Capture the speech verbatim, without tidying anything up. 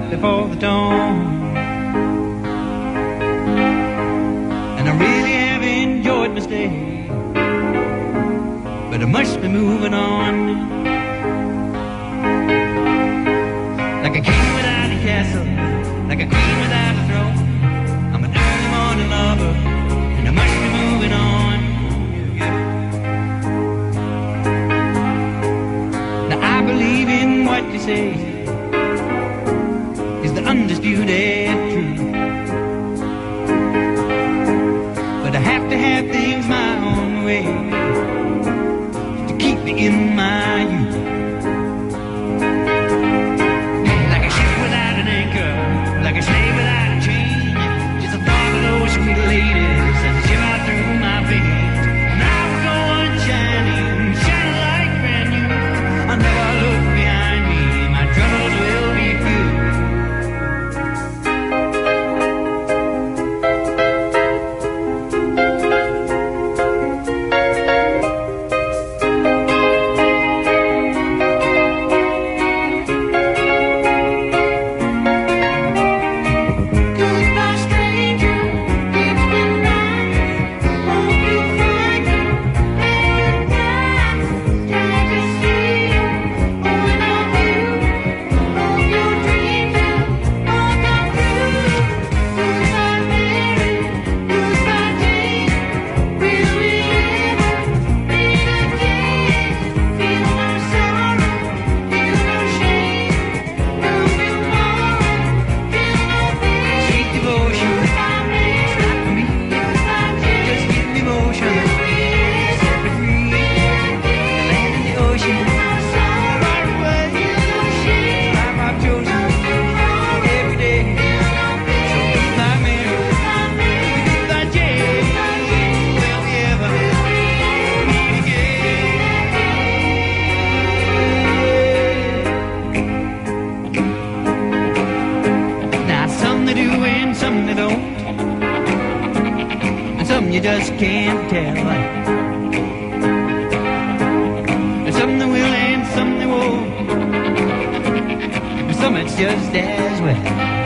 before the dawn. And I really have enjoyed my stay, but I must be moving on. Like a king without a castle, like a queen without a throne, I'm an early morning lover, and I must be moving on. Now I believe in what you say is the undisputed truth, but I have to have things my own way to keep me in my youth. Like a slave without a chain, just a thought of those sweet ladies as they shiver through my veins. Now we're going shining, shining like brand new. I'll never look behind me, my troubles will be few. You just can't tell. And some they will and some they won't, and some it's just as well.